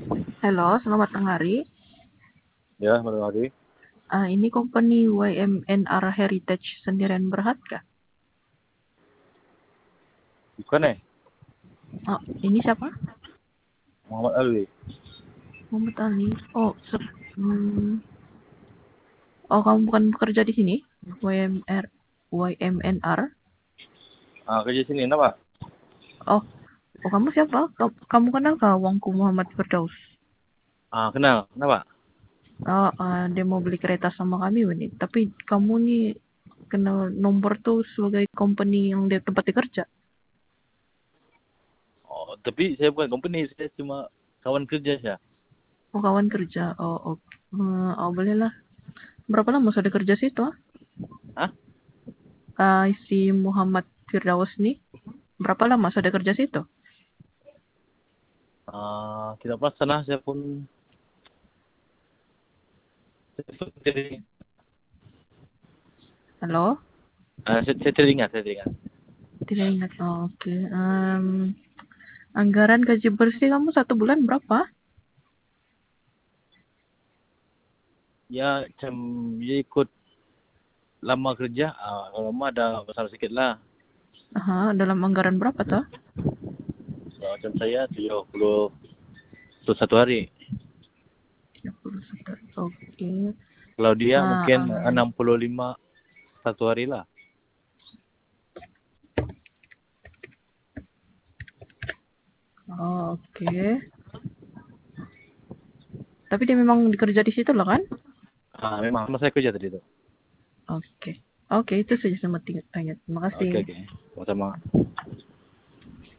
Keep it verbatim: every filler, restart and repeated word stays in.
Halo, selamat tengah hari. Ya, selamat hari. Ah, ini company Y M N R Heritage Sendirian Berhad kah? Bukan eh? Oh, ini siapa? Muhammad Ali. Muhammad Ali. Oh, se- hmm, oh kamu bukan bekerja di sini? Y M R, Y M N R. Ah, kerja sini, kenapa? Oh, oh kamu siapa? Ka- Kamu kenal kah Wongku Muhammad Firdaus? Ah, kenal. Kenapa? Oh, ah, dia mau beli kereta sama kami ini. Tapi kamu nih kenal nomor tuh sebagai company yang dia tempat dikerja. Oh, tapi saya bukan company, saya cuma kawan kerja saya. Oh, kawan kerja. Oh, oh, Hmm, oh boleh lah. Berapa lama sudah kerja situ? Ah? Hah? Ah, si Muhammad Firdaus nih berapa lama sudah kerja situ? Ah, tidak pernah sana, saya pun saya pun teringat. Halo? Ah, saya, saya teringat, saya teringat. Tidak ingat. Oh, oke. Okay. Um, anggaran gaji bersih kamu satu bulan berapa? Ya, macam dia ikut lama kerja, ah, kalau lama ada besar sedikit lah. Aha, dalam anggaran berapa tuh? So, macam saya tujuh puluh satu hari. tiga puluh satu. Oke. Okay. Kalau dia Ah, mungkin um, enam puluh lima satu hari lah. oh, oke. Okay. Tapi dia memang dikerja di situ loh kan? Ah, memang sama saya kerja tadi itu. Oke. Okay. Oke, okay, itu saja sama tanya. Terima Oke, kasih. oke. Sama-sama.